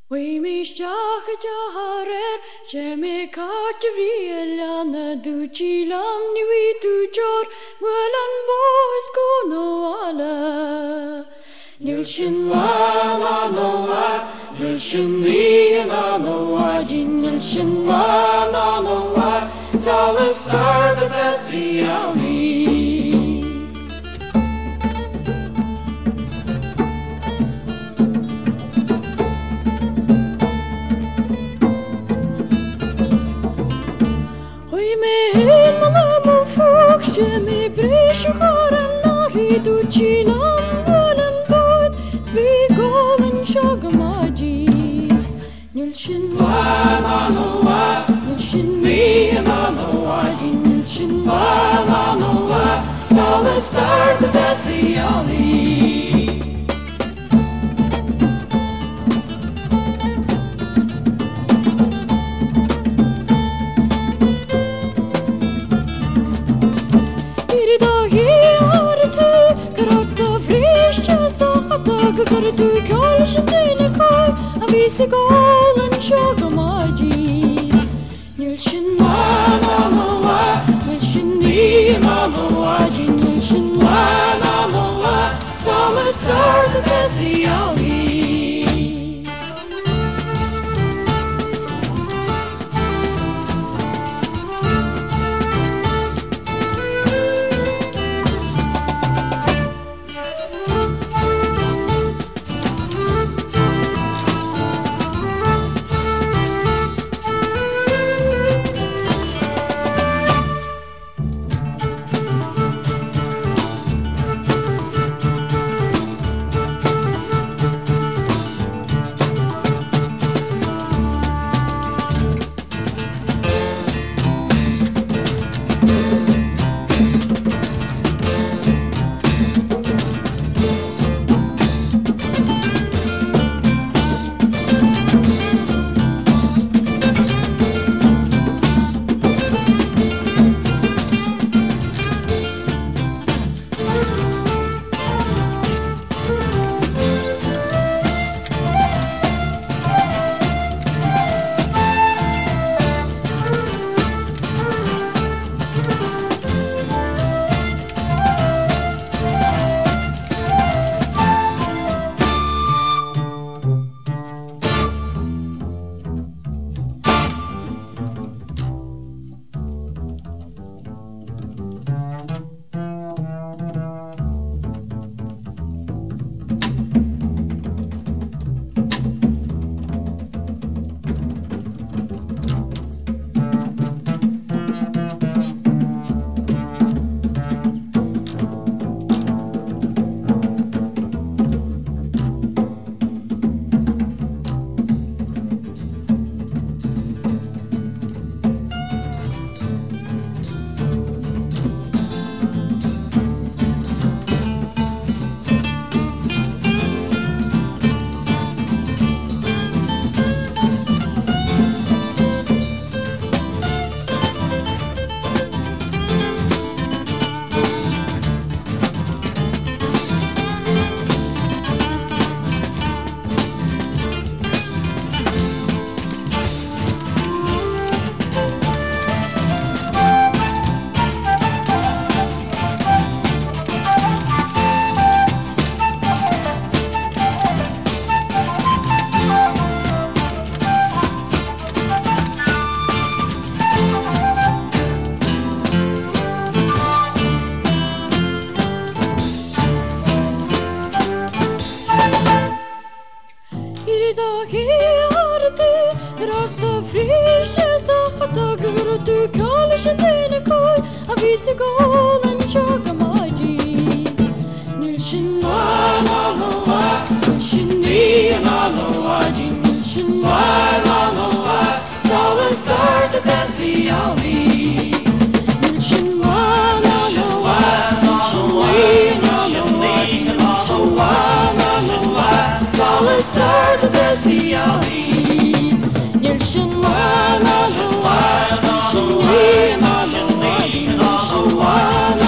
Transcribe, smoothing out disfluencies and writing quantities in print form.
We mishach jaharer, jeme kartvrielana duchilam niwi tujor, mulan boys go no ala. Nilshin la no Nilshin li no ajin Nilshin la no Salasar the Desiali. Me brishu koran nari du chilam walan bod speak all and shagamaji Nilshin la Nilshin me no aji Nilshin la Salasar the Desiali. Du kanske inte kvar av visegalen shagamaji Nilshin la Nilshin ni no aji Nilshin la Salasar the Desiali. Du kanske inte kvar av visegalen shagamaji Nilshin la Nilshin ni no aji Nilshin la Salasar the Desiali. Nilshin la Nilshin ni no Salasar the Desiali. Nilshin la Nilshin ni no